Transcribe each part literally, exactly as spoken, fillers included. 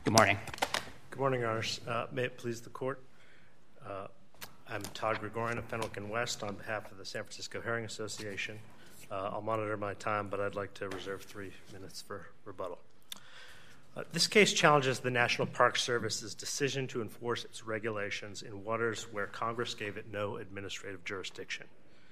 Good morning. Good morning, Your Honors. Uh, may it please the Court. Uh, I'm Todd Gregorian of Fenwick and West on behalf of the San Francisco Herring Association. Uh, I'll monitor my time, but I'd like to reserve three minutes for rebuttal. Uh, this case challenges the National Park Service's decision to enforce its regulations in waters where Congress gave it no administrative jurisdiction.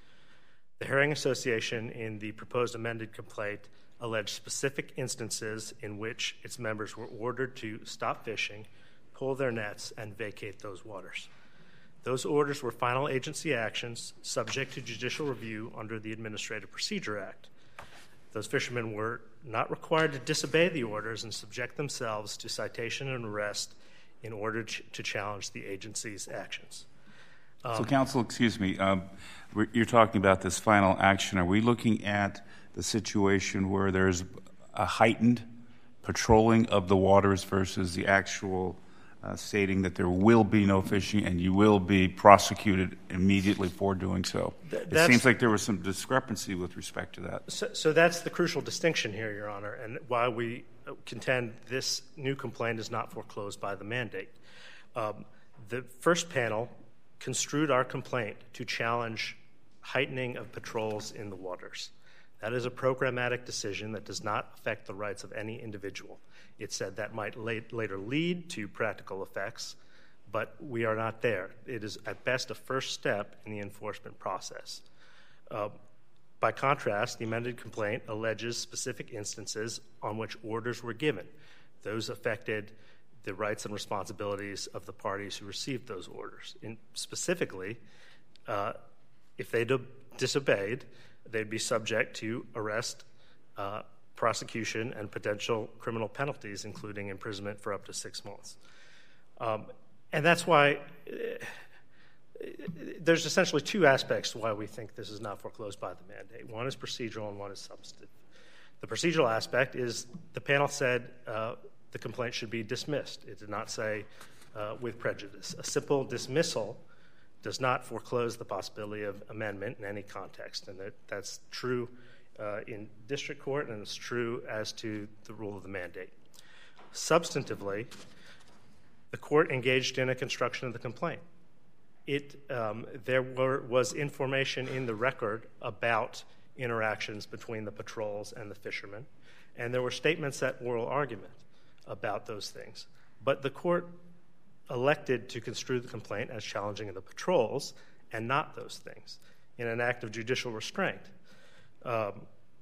The Herring Association, in the proposed amended complaint, alleged specific instances in which its members were ordered to stop fishing, pull their nets, and vacate those waters. Those orders were final agency actions subject to judicial review under the Administrative Procedure Act. Those fishermen were not required to disobey the orders and subject themselves to citation and arrest in order to challenge the agency's actions. Um, so, counsel, excuse me, um, you're talking about this final action. Are we looking at the situation where there's a heightened patrolling of the waters versus the actual uh, stating that there will be no fishing and you will be prosecuted immediately for doing so? Th- it seems like there was some discrepancy with respect to that. So, so that's the crucial distinction here, Your Honor, and why we contend this new complaint is not foreclosed by the mandate. Um, the first panel construed our complaint to challenge heightening of patrols in the waters. That is a programmatic decision that does not affect the rights of any individual. It said that might late, later lead to practical effects, but we are not there. It is at best a first step in the enforcement process. Uh, by contrast, the amended complaint alleges specific instances on which orders were given. Those affected the rights and responsibilities of the parties who received those orders. In specifically, uh, if they do- disobeyed, they'd be subject to arrest, uh, prosecution, and potential criminal penalties, including imprisonment for up to six months. Um, and that's why uh, there's essentially two aspects to why we think this is not foreclosed by the mandate. One is procedural and one is substantive. The procedural aspect is the panel said uh, the complaint should be dismissed. It did not say uh, with prejudice. A simple dismissal does not foreclose the possibility of amendment in any context, and that, that's true uh, in district court, and it's true as to the rule of the mandate. Substantively, the court engaged in a construction of the complaint. It um, there were, was information in the record about interactions between the patrols and the fishermen, and there were statements at oral argument about those things. But the court elected to construe the complaint as challenging the patrols and not those things in an act of judicial restraint. Um,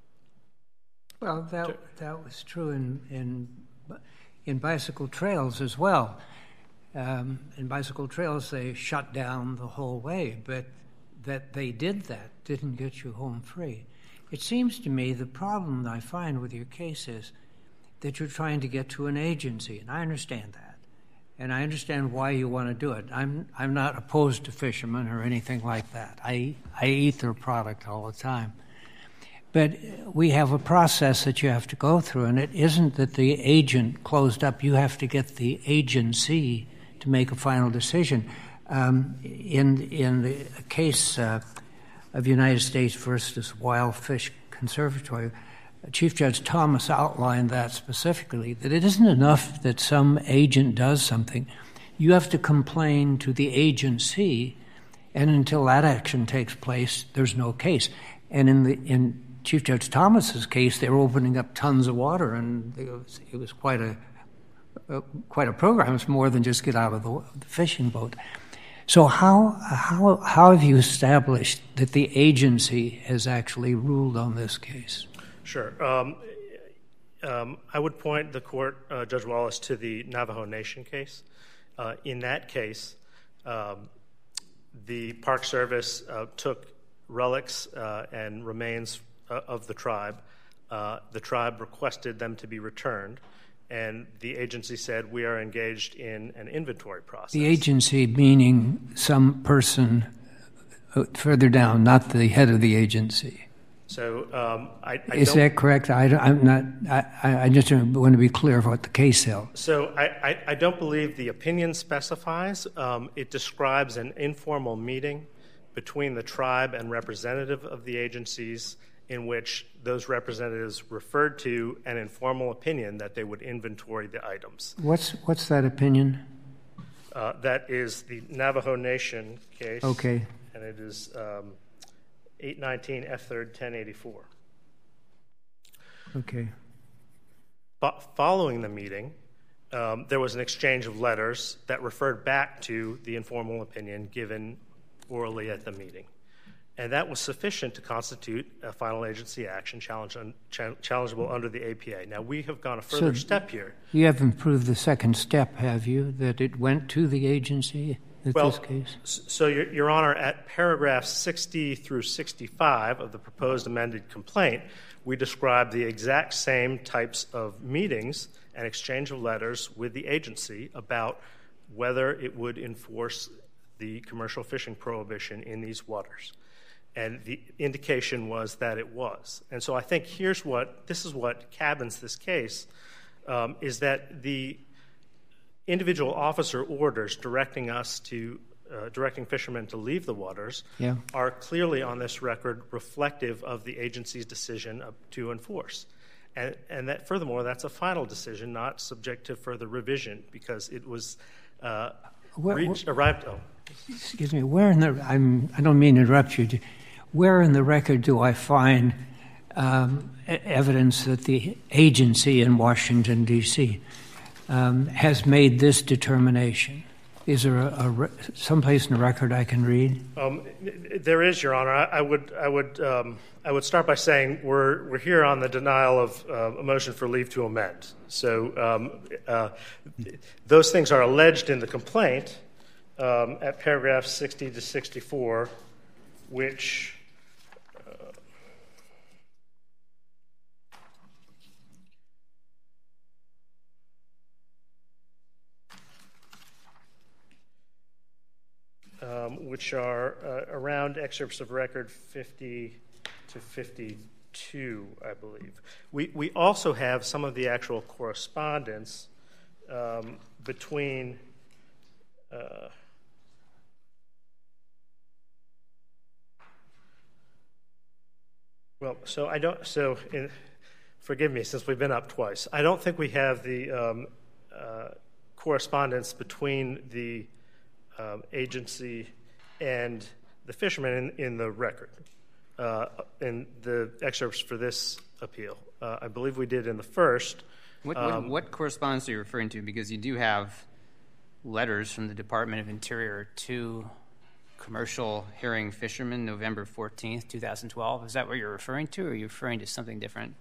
well, that to, that was true in in in bicycle trails as well. Um, in bicycle trails, they shut down the whole way, but that they did that didn't get you home free. It seems to me the problem I find with your case is that you're trying to get to an agency, and I understand that. And I understand why you want to do it. I'm I'm not opposed to fishermen or anything like that. I I eat their product all the time. But we have a process that you have to go through, and it isn't that the agent closed up. You have to get the agency to make a final decision. Um, in in the case uh, of United States versus Wild Fish Conservatory, Chief Judge Thomas outlined that specifically, that it isn't enough that some agent does something. You have to complain to the agency, and until that action takes place, there's no case. And in the in Chief Judge Thomas's case, they were opening up tons of water, and it was, it was quite a, a quite a program. It's more than just get out of the, the fishing boat. So how how how have you established that the agency has actually ruled on this case? Sure. Um, um, I would point the court, uh, Judge Wallace, to the Navajo Nation case. Uh, in that case, um, the Park Service uh, took relics uh, and remains uh, of the tribe. Uh, the tribe requested them to be returned, and the agency said, we are engaged in an inventory process. The agency meaning some person further down, not the head of the agency. So um, I, I is don't, that correct? I, I'm not. I, I just want to be clear of what the case held. So I, I, I don't believe the opinion specifies. Um, it describes an informal meeting between the tribe and representative of the agencies in which those representatives referred to an informal opinion that they would inventory the items. What's what's that opinion? Uh, that is the Navajo Nation case. Okay. And it is um, eight nineteen F third ten eighty-four. Okay. But following the meeting, um, there was an exchange of letters that referred back to the informal opinion given orally at the meeting. And that was sufficient to constitute a final agency action challenge un, ch- challengeable under the A P A. Now, we have gone a further so step here. You haven't proved the second step, have you, that it went to the agency in well, this case? So, Your, Your Honor, at paragraphs sixty through sixty-five of the proposed amended complaint, we describe the exact same types of meetings and exchange of letters with the agency about whether it would enforce the commercial fishing prohibition in these waters. And the indication was that it was. And so I think here's what, this is what cabins this case, um, is that the individual officer orders directing us to, uh, directing fishermen to leave the waters yeah. are clearly on this record reflective of the agency's decision to enforce. And, and that furthermore, that's a final decision, not subject to further revision, because it was uh, where, reached, where, arrived, oh. Excuse me, where in the, I'm, I don't mean to interrupt you, where in the record do I find um, evidence that the agency in Washington, D C um, has made this determination? Is there a, a someplace in the record I can read? Um, there is, Your Honor. I, I would, I would, um, I would start by saying we're we're here on the denial of uh, a motion for leave to amend. So um, uh, those things are alleged in the complaint um, at paragraphs sixty to sixty-four, which. Um, which are uh, around excerpts of record fifty to fifty-two, I believe. We we also have some of the actual correspondence um, between uh, well, so I don't. So, in, forgive me, since we've been up twice. I don't think we have the um, uh, correspondence between the Um, agency and the fishermen in, in the record, uh, in the excerpts for this appeal. Uh, I believe we did in the first. What, what, um, what correspondence are you referring to? Because you do have letters from the Department of Interior to commercial herring fishermen, November fourteenth, twenty twelve. Is that what you're referring to, or are you referring to something different?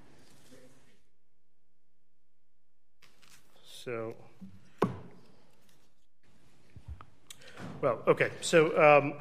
So... Well, okay, so um,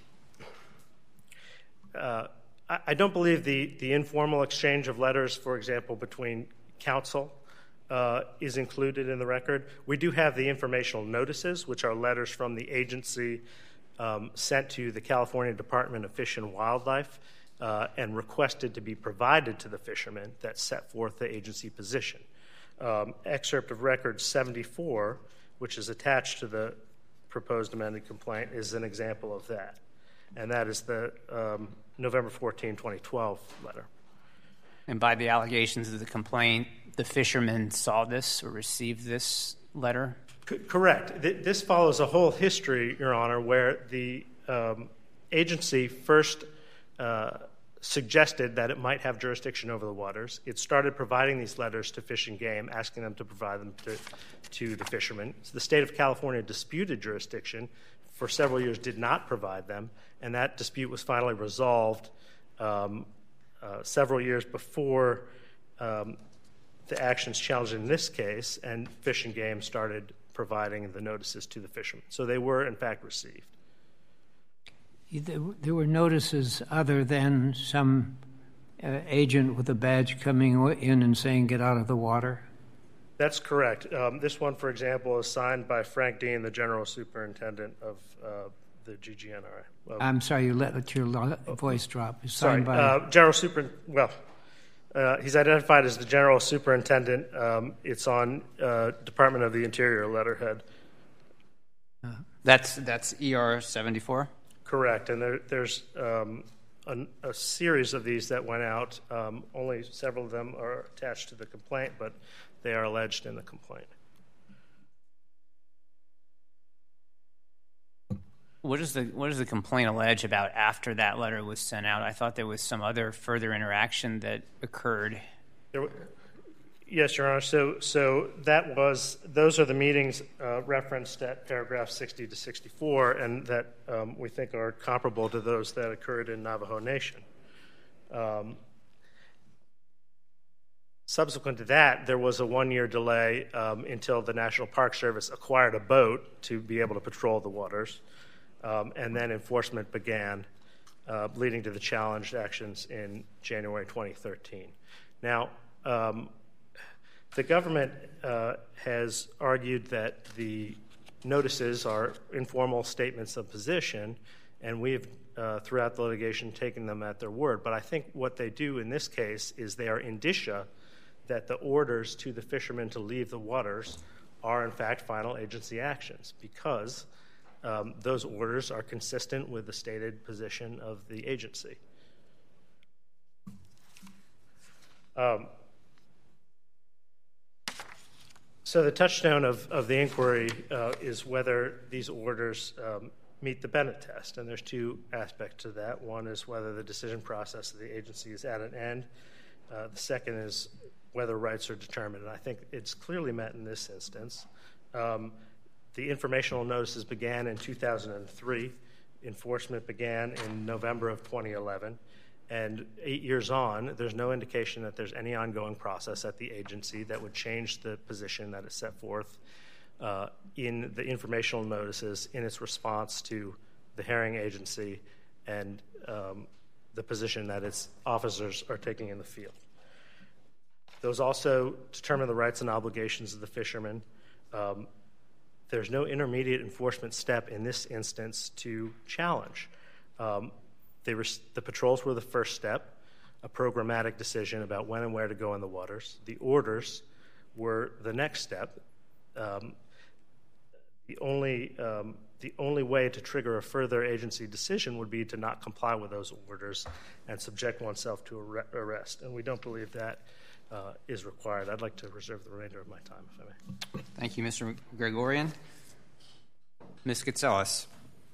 uh, I, I don't believe the, the informal exchange of letters, for example, between counsel uh, is included in the record. We do have the informational notices, which are letters from the agency um, sent to the California Department of Fish and Wildlife uh, and requested to be provided to the fishermen that set forth the agency position. Um, excerpt of record seventy-four, which is attached to the proposed amended complaint, is an example of that. And that is the um, November fourteenth, twenty twelve letter. And by the allegations of the complaint, the fishermen saw this or received this letter? C- correct. Th- this follows a whole history, Your Honor, where the um, agency first uh, suggested that it might have jurisdiction over the waters. It started providing these letters to Fish and Game, asking them to provide them to, to the fishermen. So the state of California disputed jurisdiction, for several years did not provide them, and that dispute was finally resolved um, uh, several years before um, the actions challenged in this case, and Fish and Game started providing the notices to the fishermen. So they were, in fact, received. There were notices other than some uh, agent with a badge coming in and saying, get out of the water? That's correct. Um, this one, for example, is signed by Frank Dean, the General Superintendent of uh, the G G N R I. Well, I'm sorry, you let your voice drop. It's sorry, signed by... uh, General Super... Well, uh, he's identified as the General Superintendent. Um, it's on uh, Department of the Interior letterhead. Uh, that's, that's E R seventy-four? Correct, and there, there's um, a, a series of these that went out. Um, only several of them are attached to the complaint, but they are alleged in the complaint. What does the what does the complaint allege about after that letter was sent out? I thought there was some other further interaction that occurred. There, yes, Your Honor. So, so that was those are the meetings uh, referenced at paragraph sixty to sixty-four, and that um, we think are comparable to those that occurred in Navajo Nation. Um, subsequent to that, there was a one-year delay um, until the National Park Service acquired a boat to be able to patrol the waters. Um, and then enforcement began, uh, leading to the challenged actions in January twenty thirteen. Now, um, the government uh, has argued that the notices are informal statements of position, and we've, uh, throughout the litigation, taken them at their word. But I think what they do in this case is they are indicia that the orders to the fishermen to leave the waters are, in fact, final agency actions, because Um, those orders are consistent with the stated position of the agency. Um, so the touchstone of, of the inquiry uh, is whether these orders um, meet the Bennett test, and there's two aspects to that. One is whether the decision process of the agency is at an end. Uh, the second is whether rights are determined, and I think it's clearly met in this instance. Um, The informational notices began in two thousand three. Enforcement began in November of twenty eleven. And eight years on, there's no indication that there's any ongoing process at the agency that would change the position that is set forth uh, in the informational notices in its response to the herring agency and um, the position that its officers are taking in the field. Those also determine the rights and obligations of the fishermen. Um, There's no intermediate enforcement step in this instance to challenge. Um, they were, the patrols were the first step, a programmatic decision about when and where to go in the waters. The orders were the next step. Um, the only um, the only way to trigger a further agency decision would be to not comply with those orders and subject oneself to arrest. And we don't believe that Uh, is required. I'd like to reserve the remainder of my time, if I may. Thank you, Mister Gregorian. Miz Katselas.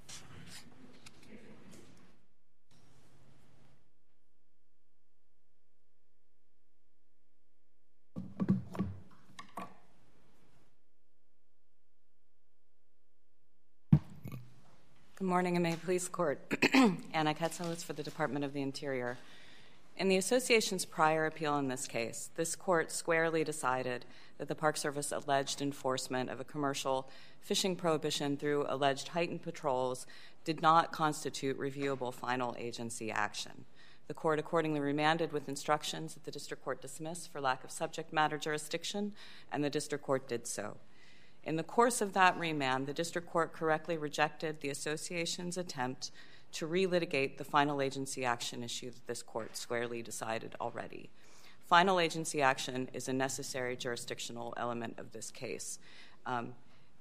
Good morning, and may it please the Court. Anna Katselas for the Department of the Interior. In the Association's prior appeal in this case, this court squarely decided that the Park Service alleged enforcement of a commercial fishing prohibition through alleged heightened patrols did not constitute reviewable final agency action. The court accordingly remanded with instructions that the district court dismiss for lack of subject matter jurisdiction, and the district court did so. In the course of that remand, the district court correctly rejected the Association's attempt to relitigate the final agency action issue that this court squarely decided already. Final agency action is a necessary jurisdictional element of this case. Um,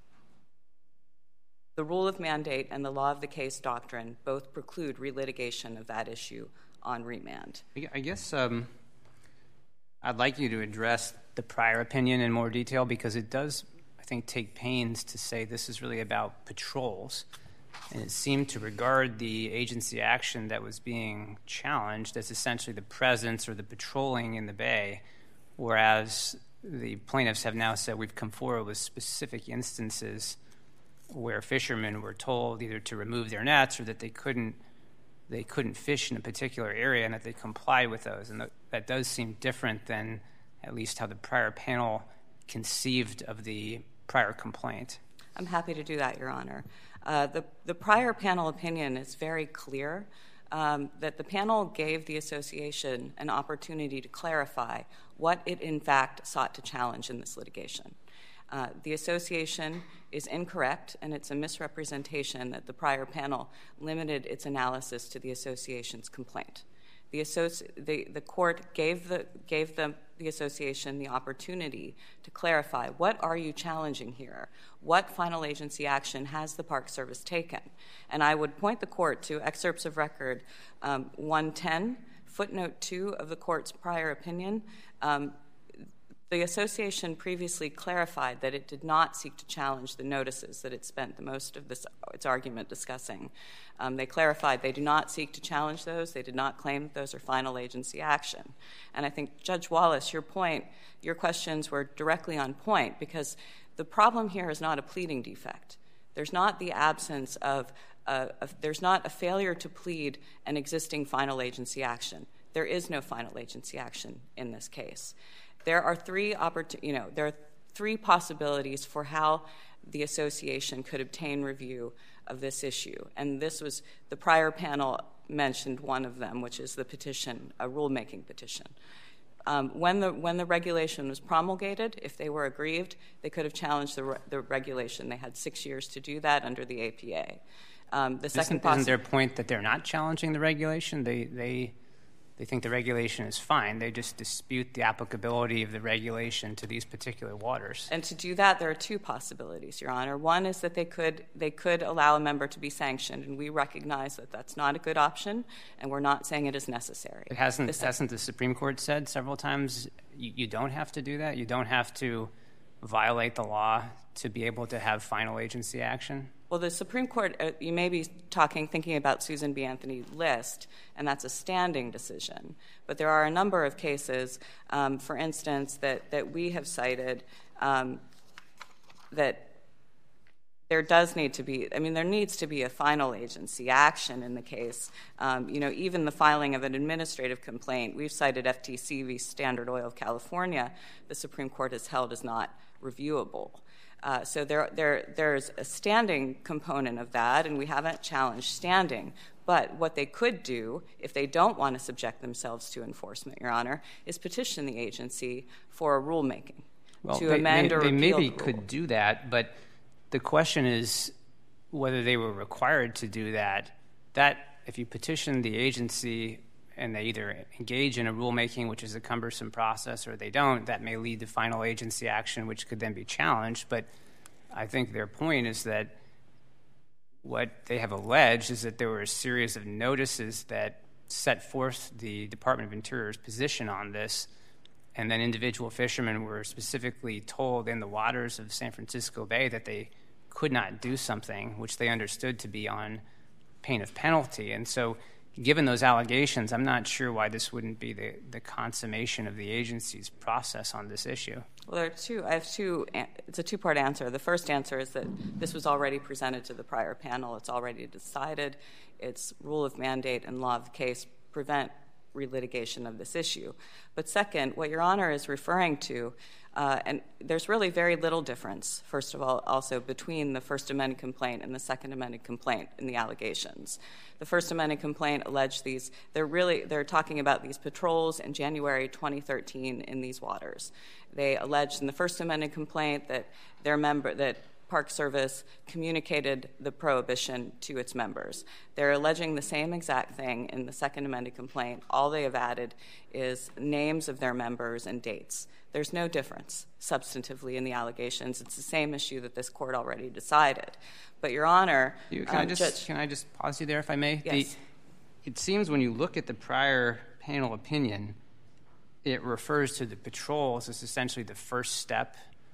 the rule of mandate and the law of the case doctrine both preclude relitigation of that issue on remand. I guess um, I'd like you to address the prior opinion in more detail, because it does, I think, take pains to say this is really about patrols. And it seemed to regard the agency action that was being challenged as essentially the presence or the patrolling in the bay, whereas the plaintiffs have now said we've come forward with specific instances where fishermen were told either to remove their nets or that they couldn't they couldn't fish in a particular area and that they complied with those. And that does seem different than at least how the prior panel conceived of the prior complaint. I'm happy to do that, Your Honor. Uh, the, the prior panel opinion is very clear um, that the panel gave the association an opportunity to clarify what it in fact sought to challenge in this litigation. Uh, the association is incorrect, and it's a misrepresentation that the prior panel limited its analysis to the association's complaint. The, associ- the, the court gave, the, gave the, the association the opportunity to clarify, what are you challenging here? What final agency action has the Park Service taken? And I would point the court to excerpts of record um, one ten, footnote two of the court's prior opinion. Um, The association previously clarified that it did not seek to challenge the notices that it spent the most of this, its argument discussing. Um, they clarified they do not seek to challenge those. They did not claim that those are final agency action. And I think, Judge Wallace, your point, your questions were directly on point, because the problem here is not a pleading defect. There's not the absence of, uh, of there's not a failure to plead an existing final agency action. There is no final agency action in this case. There are three opportun- you know, there are three possibilities for how the association could obtain review of this issue. And this was, the prior panel mentioned one of them, which is the petition, a rulemaking petition. Um, when the when the regulation was promulgated, if they were aggrieved, they could have challenged the, re- the regulation. They had six years to do that under the A P A. Um, the second isn't, possi- isn't their point that they're not challenging the regulation? They they they think the regulation is fine. They just dispute the applicability of the regulation to these particular waters. And to do that, there are two possibilities, Your Honor. One is that they could they could allow a member to be sanctioned, and we recognize that that's not a good option, and we're not saying it is necessary. It hasn't This, hasn't the Supreme Court said several times you, you don't have to do that? You don't have to violate the law to be able to have final agency action? Well, the Supreme Court, uh, you may be talking, thinking about Susan B. Anthony List, and that's a standing decision. But there are a number of cases, um, for instance, that, that we have cited um, that there does need to be, I mean, there needs to be a final agency action in the case. Um, you know, even the filing of an administrative complaint, we've cited F T C v. Standard Oil of California, the Supreme Court has held is not reviewable. Uh, so there, there, there's a standing component of that, and we haven't challenged standing. But what they could do, if they don't want to subject themselves to enforcement, Your Honor, is petition the agency for a rulemaking well, to they, amend they, or they repeal maybe the rule. could do that, but the question is whether they were required to do that. That, if you petition the agency and they either engage in a rulemaking, which is a cumbersome process, or they don't, that may lead to final agency action, which could then be challenged. But I think their point is that what they have alleged is that there were a series of notices that set forth the Department of Interior's position on this, and then individual fishermen were specifically told in the waters of San Francisco Bay that they could not do something which they understood to be on pain of penalty. And so given those allegations, I'm not sure why this wouldn't be the, the consummation of the agency's process on this issue. Well, there are two. I have two. It's a two-part answer. The first answer is that this was already presented to the prior panel. It's already decided. Its rule of mandate and law of the case prevent relitigation of this issue. But second, what Your Honor is referring to, uh, and there's really very little difference, first of all, also between the First Amendment complaint and the Second Amendment complaint in the allegations. The First Amendment complaint alleged these, they're really, they're talking about these patrols in January twenty thirteen in these waters. They alleged in the First Amendment complaint that their member, that Park Service communicated the prohibition to its members. They're alleging the same exact thing in the Second Amendment complaint. All they have added is names of their members and dates. There's no difference substantively in the allegations. It's the same issue that this court already decided. But, Your Honor, You, can, um, I just, Judge, can I just pause you there, if I may? Yes. The, it seems when you look at the prior panel opinion, it refers to the patrols as essentially the first step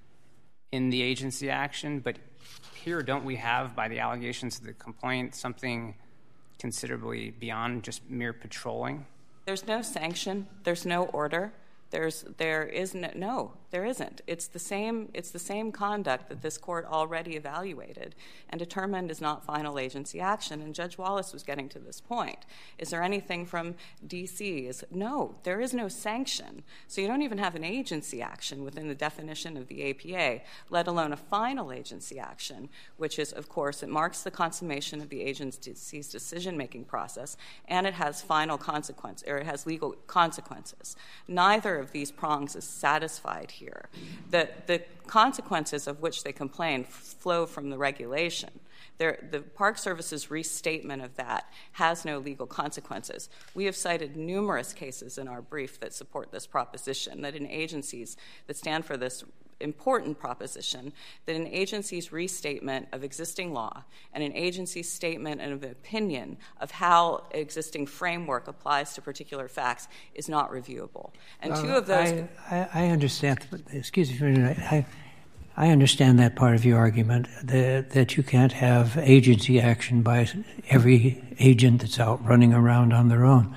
in the agency action, but here don't we have, by the allegations of the complaint, something considerably beyond just mere patrolling? There's no sanction. There's no order. There's there is no, no there isn't. It's the same it's the same conduct that this court already evaluated and determined is not final agency action. And Judge Wallace was getting to this point. Is there anything from D C? Is no, there is no sanction. So you don't even have an agency action within the definition of the A P A, let alone a final agency action, which is, of course, it marks the consummation of the agency's decision-making process, and it has final consequence, or it has legal consequences. Neither of these prongs is satisfied here. The, the consequences of which they complain flow from the regulation. There, the Park Service's restatement of that has no legal consequences. We have cited numerous cases in our brief that support this proposition, that in agencies that stand for this important proposition, that an agency's restatement of existing law and an agency's statement of opinion of how existing framework applies to particular facts is not reviewable. And uh, two of those... I, I, I understand. Excuse me for a minute. I, I understand that part of your argument, that, that you can't have agency action by every agent that's out running around on their own.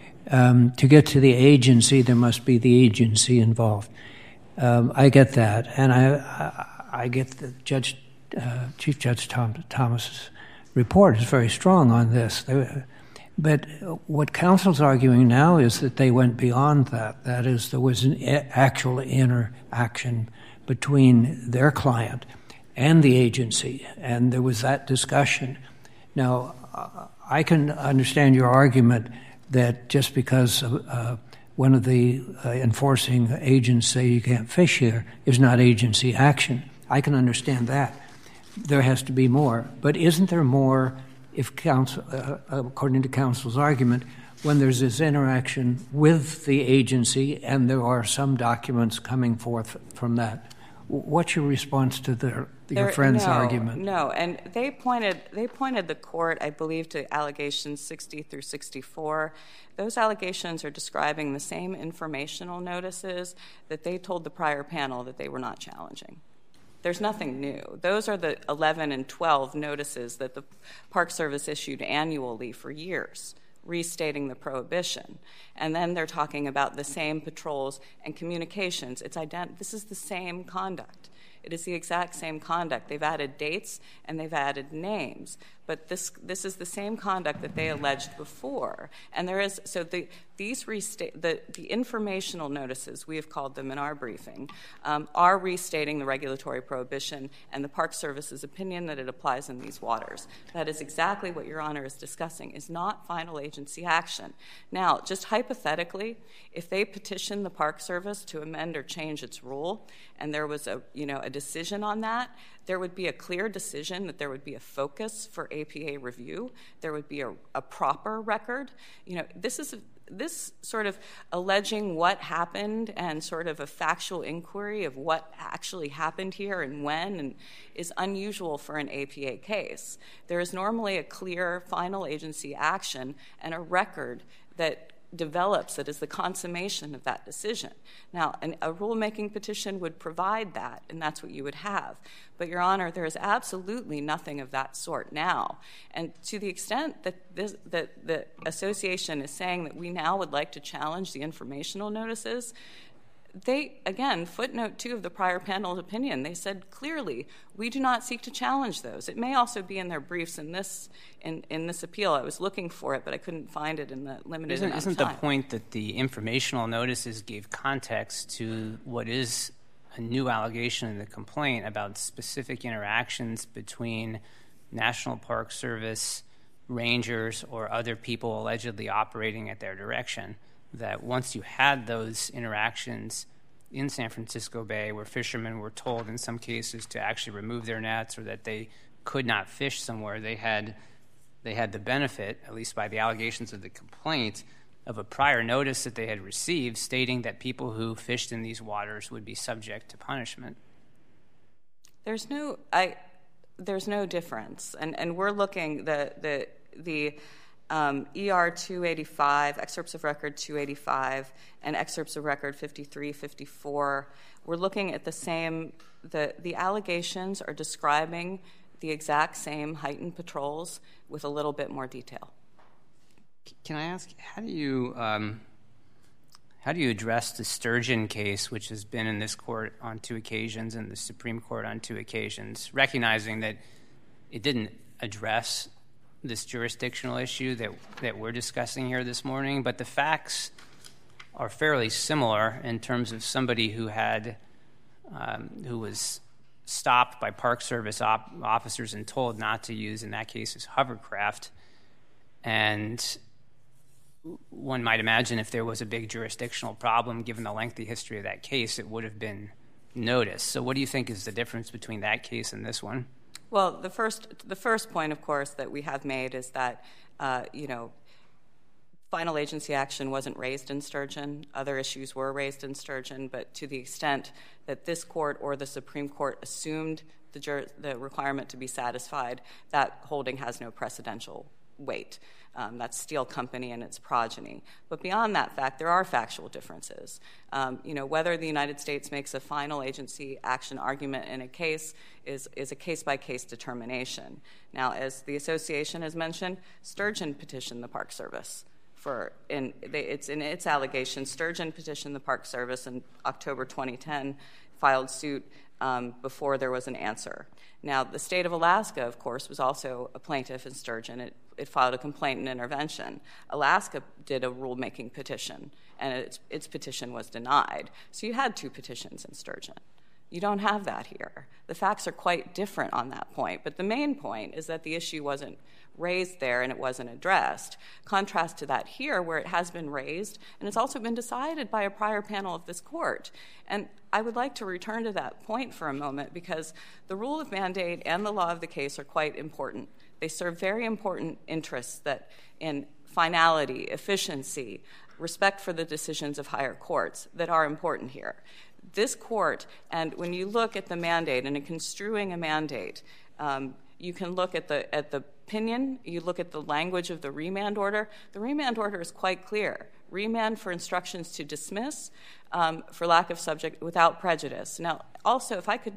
Um, to get to the agency, there must be the agency involved. Um, I get that, and I, I, I get the Judge, uh, Chief Judge Tom, Thomas's report is very strong on this. They, but what counsel's arguing now is that they went beyond that. That is, there was an actual interaction between their client and the agency, and there was that discussion. Now, I can understand your argument that just because uh, one of the uh, enforcing agents say you can't fish here is not agency action. I can understand that. There has to be more. But isn't there more, if counsel, uh, according to counsel's argument, when there's this interaction with the agency and there are some documents coming forth from that? What's your response to the, your there, friend's no, argument? No, and they pointed they pointed the court, I believe, to allegations sixty through sixty-four. Those allegations are describing the same informational notices that they told the prior panel that they were not challenging. There's nothing new. Those are the eleven and twelve notices that the Park Service issued annually for years, restating the prohibition. And then they're talking about the same patrols and communications. It's ident- this is the same conduct. It is the exact same conduct. They've added dates and they've added names, but this this is the same conduct that they alleged before. And there is so the these restate the the informational notices, we have called them in our briefing, um, are restating the regulatory prohibition and the Park Service's opinion that it applies in these waters. That is exactly what Your Honor is discussing. Is not final agency action. Now, just hypothetically, if they petition the Park Service to amend or change its rule, and there was a you know a decision on that, there would be a clear decision that there would be a focus for A P A review. There would be a, a proper record. You know, this is this sort of alleging what happened and sort of a factual inquiry of what actually happened here and when and is unusual for an A P A case. There is normally a clear final agency action and a record that develops it as the consummation of that decision. Now, an, a rulemaking petition would provide that, and that's what you would have. But, Your Honor, there is absolutely nothing of that sort now. And to the extent that, this, that the association is saying that we now would like to challenge the informational notices, they, again, footnote two of the prior panel's opinion, they said clearly, we do not seek to challenge those. It may also be in their briefs in this in, in this appeal. I was looking for it, but I couldn't find it in the limited isn't, amount isn't of time. Isn't the point that the informational notices gave context to what is a new allegation in the complaint about specific interactions between National Park Service, rangers, or other people allegedly operating at their direction? That once you had those interactions in San Francisco Bay where fishermen were told in some cases to actually remove their nets or that they could not fish somewhere, they had they had the benefit, at least by the allegations of the complaint, of a prior notice that they had received stating that people who fished in these waters would be subject to punishment. There's no I there's no difference. And and we're looking the the the Um, E R two eighty-five, excerpts of record two eighty-five, and excerpts of record fifty-three, fifty-four. We're looking at the same, the, the allegations are describing the exact same heightened patrols with a little bit more detail. Can I ask, how do you, um, how do you address the Sturgeon case, which has been in this court on two occasions and the Supreme Court on two occasions, recognizing that it didn't address this jurisdictional issue that that we're discussing here this morning, but the facts are fairly similar in terms of somebody who had um, who was stopped by Park Service op- officers and told not to use, in that case, his hovercraft, and one might imagine if there was a big jurisdictional problem, given the lengthy history of that case, it would have been noticed. So what do you think is the difference between that case and this one? Well, the first, the first point, of course, that we have made is that, uh, you know, final agency action wasn't raised in Sturgeon. Other issues were raised in Sturgeon, but to the extent that this court or the Supreme Court assumed the, jur- the requirement to be satisfied, that holding has no precedential weight. Um, that's Steel Company and its progeny. But beyond that fact, there are factual differences. Um, you know, whether the United States makes a final agency action argument in a case is, is a case-by-case determination. Now, as the association has mentioned, Sturgeon petitioned the Park Service. For in they, it's in its allegation, Sturgeon petitioned the Park Service in October twenty ten, filed suit um, before there was an answer. Now, the state of Alaska, of course, was also a plaintiff in Sturgeon. It, it filed a complaint and intervention. Alaska did a rulemaking petition, and its, its petition was denied. So you had two petitions in Sturgeon. You don't have that here. The facts are quite different on that point. But the main point is that the issue wasn't raised there and it wasn't addressed. Contrast to that here, where it has been raised, and it's also been decided by a prior panel of this court. And I would like to return to that point for a moment, because the rule of mandate and the law of the case are quite important. They serve very important interests that in finality, efficiency, respect for the decisions of higher courts that are important here. This court, and when you look at the mandate and in construing a mandate, um, you can look at the at the opinion, you look at the language of the remand order. The remand order is quite clear. Remand for instructions to dismiss um, for lack of subject without prejudice. Now, also, if I could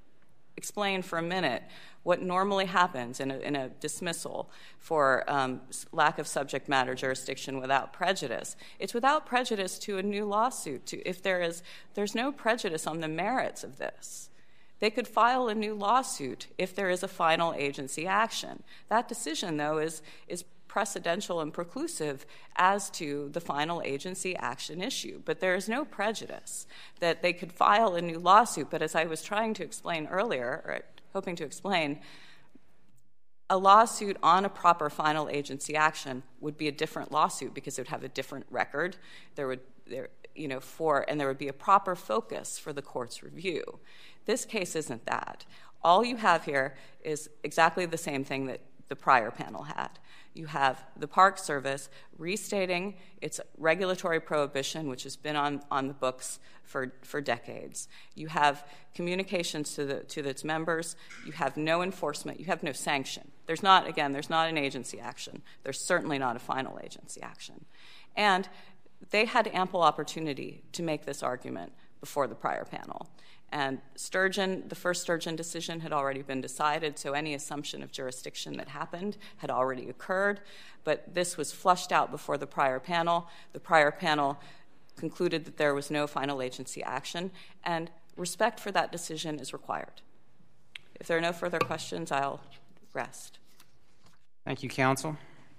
explain for a minute what normally happens in a, in a dismissal for um, lack of subject matter jurisdiction without prejudice. It's without prejudice to a new lawsuit. To, if there is, there's no prejudice on the merits of this. They could file a new lawsuit if there is a final agency action. That decision, though, is, is precedential and preclusive as to the final agency action issue. But there is no prejudice that they could file a new lawsuit. But as I was trying to explain earlier, or hoping to explain, a lawsuit on a proper final agency action would be a different lawsuit because it would have a different record. There would, there, you know, for and there would be a proper focus for the court's review. This case isn't that. All you have here is exactly the same thing that the prior panel had. You have the Park Service restating its regulatory prohibition, which has been on, on the books for, for decades. You have communications to, the, to its members. You have no enforcement. You have no sanction. There's not, again, there's not an agency action. There's certainly not a final agency action. And they had ample opportunity to make this argument before the prior panel. And Sturgeon, the first Sturgeon decision had already been decided, so any assumption of jurisdiction that happened had already occurred. But this was flushed out before the prior panel. The prior panel concluded that there was no final agency action, and respect for that decision is required. If there are no further questions, I'll rest. Thank you, counsel.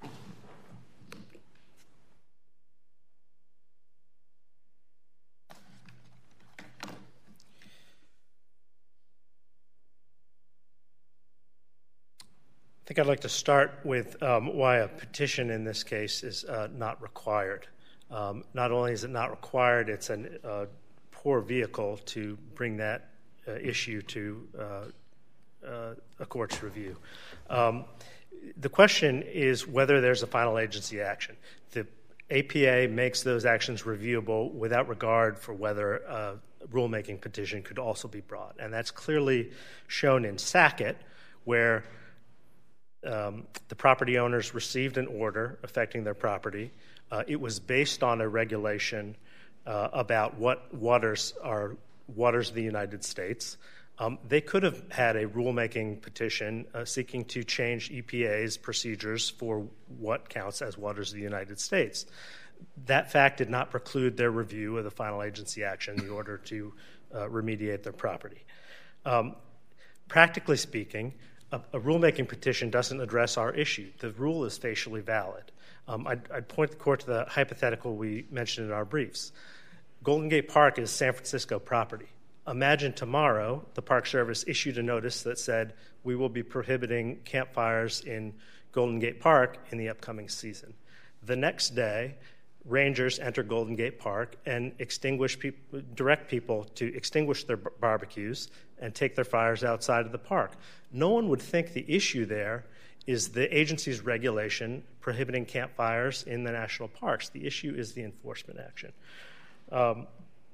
I think I'd like to start with um, why a petition in this case is uh, not required. Um, not only is it not required, it's a uh, poor vehicle to bring that uh, issue to uh, uh, a court's review. Um, the question is whether there's a final agency action. The A P A makes those actions reviewable without regard for whether a rulemaking petition could also be brought. And that's clearly shown in Sackett, where Um, the property owners received an order affecting their property. Uh, it was based on a regulation uh, about what waters are waters of the United States. Um, they could have had a rulemaking petition uh, seeking to change E P A's procedures for what counts as waters of the United States. That fact did not preclude their review of the final agency action in order to uh, remediate their property. Um, practically speaking, A, a rulemaking petition doesn't address our issue. The rule is facially valid. Um, I'd, I'd point the court to the hypothetical we mentioned in our briefs. Golden Gate Park is San Francisco property. Imagine tomorrow the Park Service issued a notice that said we will be prohibiting campfires in Golden Gate Park in the upcoming season. The next day, rangers enter Golden Gate Park and extinguish people, direct people to extinguish their b- barbecues and take their fires outside of the park. No one would think the issue there is the agency's regulation prohibiting campfires in the national parks. The issue is the enforcement action. Um,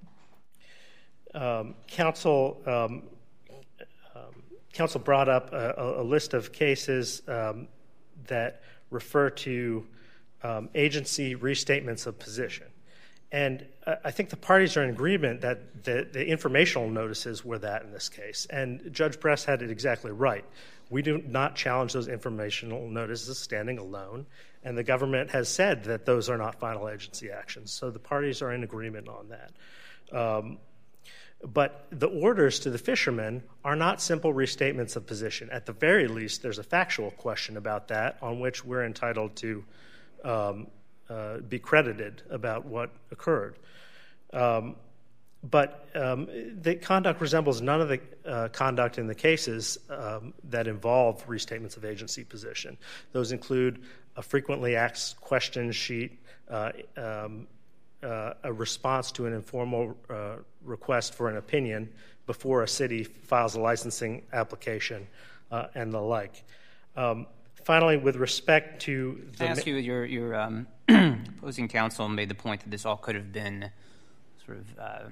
um, council, um, um, council brought up a, a list of cases um, that refer to um, agency restatements of position. And I think the parties are in agreement that the, the informational notices were that in this case. And Judge Bress had it exactly right. We do not challenge those informational notices standing alone, and the government has said that those are not final agency actions. So the parties are in agreement on that. Um, but the orders to the fishermen are not simple restatements of position. At the very least, there's a factual question about that on which we're entitled to um, uh, be credited about what occurred. Um, But um, the conduct resembles none of the uh, conduct in the cases um, that involve restatements of agency position. Those include a frequently asked question sheet, uh, um, uh, a response to an informal uh, request for an opinion before a city files a licensing application, uh, and the like. Um, finally, with respect to the... Can I ask you, your, your um, opposing counsel made the point that this all could have been sort of... Uh,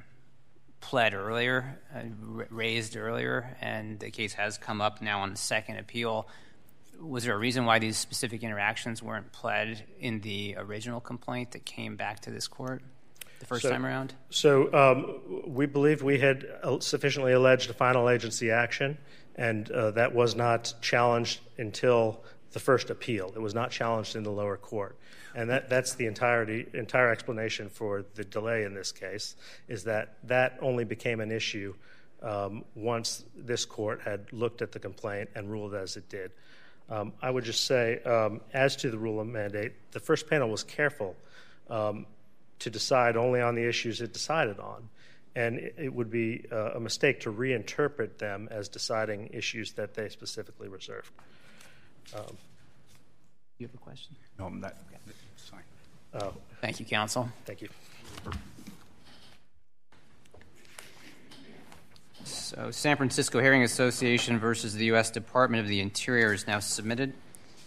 pled earlier, uh, raised earlier, and the case has come up now on the second appeal. Was there a reason why these specific interactions weren't pled in the original complaint that came back to this court the first so, time around? So um, we believed we had sufficiently alleged a final agency action, and uh, that was not challenged until the first appeal. It was not challenged in the lower court. And that, that's the entirety, entire explanation for the delay in this case, is that that only became an issue um, once this court had looked at the complaint and ruled as it did. Um, I would just say, um, as to the rule of mandate, the first panel was careful um, to decide only on the issues it decided on. And it, it would be uh, a mistake to reinterpret them as deciding issues that they specifically reserved. Um, you have a question? No, I'm not. It's fine. Uh, Thank you, counsel. Thank you. So San Francisco Herring Association versus the U S Department of the Interior is now submitted.